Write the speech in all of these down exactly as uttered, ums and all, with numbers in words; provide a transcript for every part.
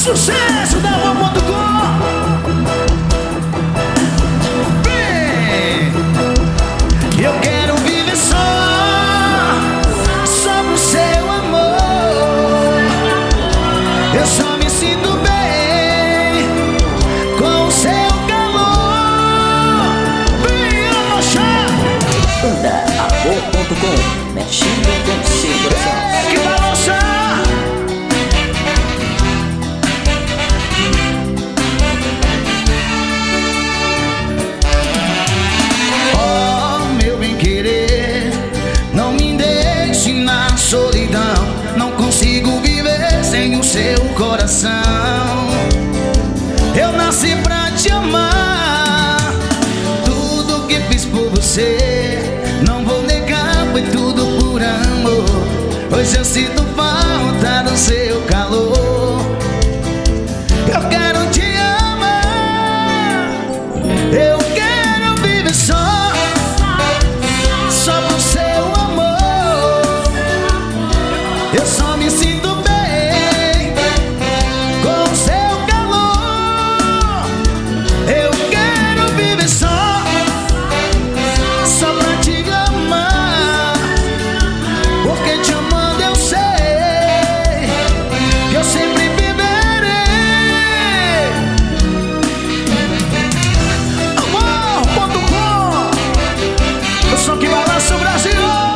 Sucesso da Amor ponto com. Vem, eu quero viver só, só pro seu amor. Eu só me sinto bem com o seu calor. Vem, Aloxá. Banda Amor ponto com, mexendo com segurança. É que balança. Solidão, não consigo viver sem o seu coração. Eu nasci pra te amar, tudo que fiz por você não vou negar, foi tudo por amor. Hoje eu sinto falta do seu calor. Eu quero te amar, eu quero viver só, só pro seu amor. Eu só me sinto bem com o seu calor. Eu quero viver só, só pra te amar. Porque te amando eu sei que eu sempre viverei. Amor ponto com, o som que balança o Brasil.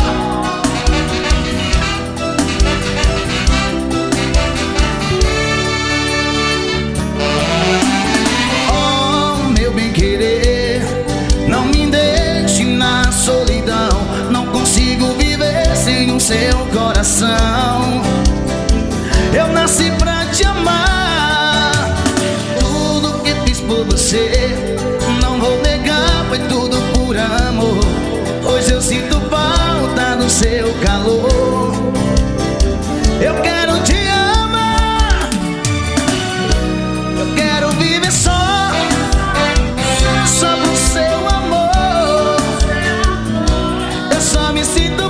Solidão, não consigo viver sem o seu coração. Eu nasci pra te amar, tudo que fiz por você não vou negar, foi tudo por amor. Hoje eu sinto falta do seu calor. Eu quero te amar, eu quero viver só, só pro seu amor. Me sinto